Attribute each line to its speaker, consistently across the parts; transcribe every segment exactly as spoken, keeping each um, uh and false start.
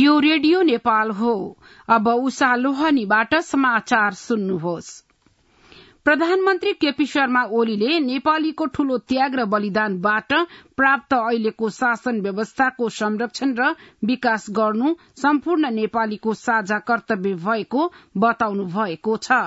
Speaker 1: यो रेडियो नेपाल हो। अब उषा लोहनीबाट समाचार सुन्नुहोस्। प्रधानमन्त्री केपी शर्मा ओलीले नेपालीको ठूलो त्याग र बलिदानबाट प्राप्त अहिलेको शासन व्यवस्थाको संरक्षण र विकास गर्नु सम्पूर्ण नेपालीको साझा कर्तव्य भएको बताउनु भएको छ।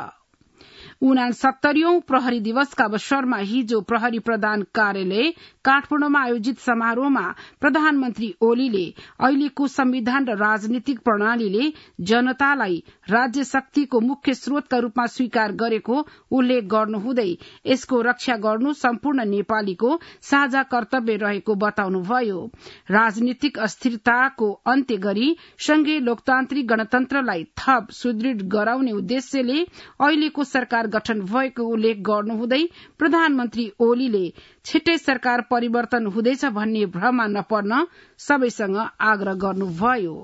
Speaker 1: उनासत्तरीऔं प्रहरी दिवसका अवसरमा हिजो प्रहरी प्रधान कार्यालय काठमाडौँमा आयोजित समारोहमा प्रधानमन्त्री ओलीले अहिलेको संविधान र राजनीतिक प्रणालीले जनतालाई राज्य शक्तिको मुख्य स्रोतका रूपमा स्वीकार गरेको उल्लेख गर्नुहुँदै यसको रक्षा गर्नु सम्पूर्ण नेपालीको साझा कर्तव्य रहेको बताउनुभयो। राजनीतिक अस्थिरताको अन्त्य गरी संघीय लोकतान्त्रिक गणतन्त्रलाई थप सुदृढ़ गराउने उद्देश्यले अहिलेको सरकार गठन भएको उल्लेख गर्नुहुँदै प्रधानमन्त्री ओलीले छिट्टै सरकार परिवर्तन हुँदैछ भन्ने भ्रममा नपर्न सबैसँग आग्रह गर्नुभयो।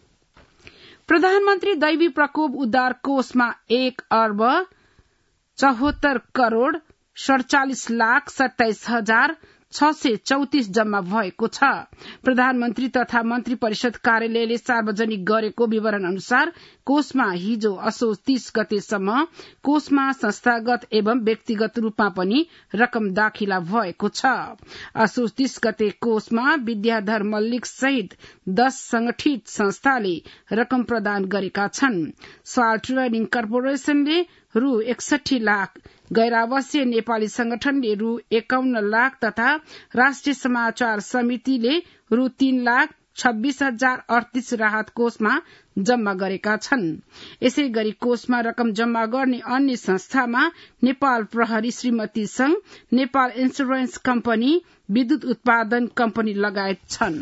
Speaker 1: प्रधानमन्त्री दैवी प्रकोप उद्धार कोषमा एक अर्ब चौहत्तर करोड़ सड़चालिस लाख सत्ताइस हजार छ सय चौतिस जम्मा भएको छ। प्रधानमन्त्री तथा मन्त्री परिषद कार्यालयले सार्वजनिक गरेको विवरण अनुसार कोषमा हिजो असोज तीस गतेसम्म कोषमा संस्थागत एवं व्यक्तिगत रूपमा पनि रकम दाखिला भएको छ। असोज तीस गते कोषमा विद्याधर मल्लिक सहित दश संगठित संस्थाले रकम प्रदान गरेका छन्। स्वाल ट्रेडिङ कर्पोरेशनले रू एकसठी लाख, गैरावासीय नेपाली संगठनले रू एकाउन्न लाख तथा राष्ट्रिय समाचार समितिले रू तीन लाख छब्बीस हजार अड़तीस राहत कोषमा जम्मा गरेका छन्। यसै गरी कोषमा रकम जम्मा गर्ने अन्य संस्थामा नेपाल प्रहरी श्रीमती संघ, नेपाल इन्स्योरेन्स कम्पनी, विद्युत उत्पादन कम्पनी लगायत छन्।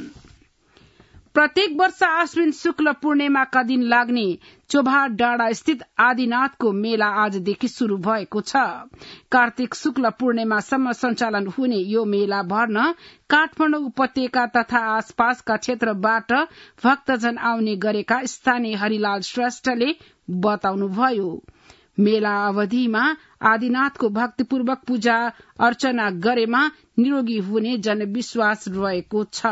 Speaker 1: प्रत्येक वर्ष आश्विन शुक्ल पूर्णिमाका दिन लाग्ने चोभा डाँडा स्थित आदिनाथको मेला आजदेखि शुरू भएको छ। कार्तिक शुक्ल पूर्णिमासम्म सञ्चालन हुने यो मेला भर्न काठमाडौँ उपत्यका तथा आसपासका क्षेत्रबाट भक्तजन आउने गरेका स्थानीय हरिलाल श्रेष्ठले बताउनुभयो। मेला अवधिमा आदिनाथको भक्तिपूर्वक पूजा अर्चना गरेमा निरोगी हुने जनविश्वास रहेको छ।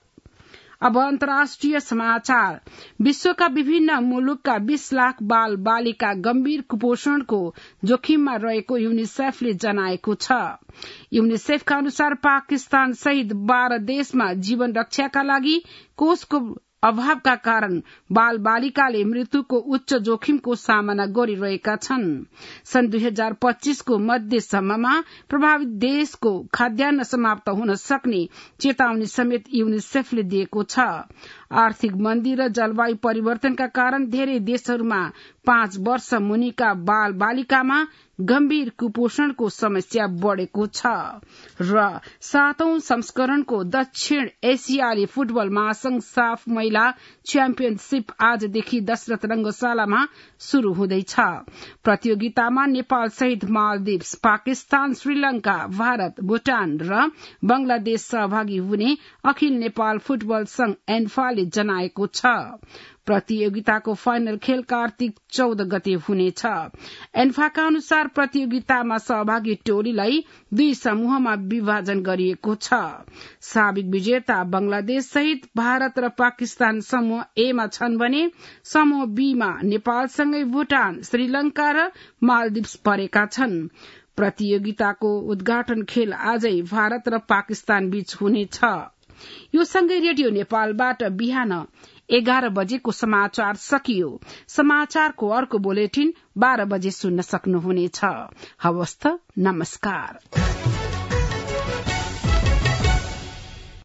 Speaker 1: अब अन्तर्राष्ट्रिय समाचार। विश्वका विभिन्न मुलुकका बीस लाख बाल बालिका गम्भीर कुपोषणको जोखिममा रहेको यूनिसेफले जनाएको छ। यूनिसेफका अनुसार पाकिस्तान सहित बाह्र देशमा जीवन रक्षाका लागि कोषको अभावका कारण बाल बालिकाले मृत्युको उच्च जोखिमको सामना गरिरहेका छन्। सन् दुई हजार पच्चीसको मध्यसम्ममा प्रभावित देशको खाद्यान्न समाप्त हुन सक्ने चेतावनी समेत यूनिसेफले दिएको छ। आर्थिक मन्दी र जलवायु परिवर्तनका कारण धेरै देशहरूमा पाँच वर्ष मुनिका बाल बालिकामा गम्भीर कुपोषणको समस्या बढ़ेको छ। र सातौं संस्करणको दक्षिण एसियाली फुटबल महासंघ साफ महिला च्याम्पियनशीप आजदेखि दशरथ रंगशालामा शुरू हुँदैछ। प्रतियोगितामा नेपाल सहित मालदिप्स, पाकिस्तान, श्रीलंका, भारत, भूटान र बंगलादेश सहभागी हुने अखिल नेपाल फुटबल संघ एन्फाले जनाएको छ। प्रतियोगिताको फाइनल खेल कार्तिक चौध गते हुनेछ। एन्फाका अनुसार प्रतियोगितामा सहभागी टोलीलाई दुई समूहमा विभाजन गरिएको छ। साबिक विजेता बंगलादेश सहित भारत र पाकिस्तान समूह ए मा छन् भने समूह बी मा नेपालसँगै भूटान, श्रीलंका र मालदिप्स परेका छन्। प्रतियोगिताको उद्घाटन खेल आजै भारत र पाकिस्तान बीच हुनेछ। यो सँगै रेडियो नेपालबाट बिहान एघार बजेको समाचार सकियो। समाचारको अर्को बुलेटिन बाह्र बजे सुन्न सक्नुहुनेछ। हवस् त, नमस्कार।